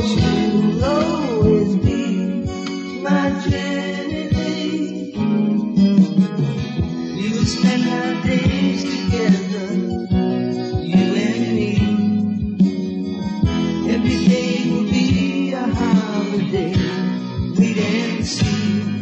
you'll always be my Trinity. We'll spend our days together, you and me. Every day will be a holiday, wait and see.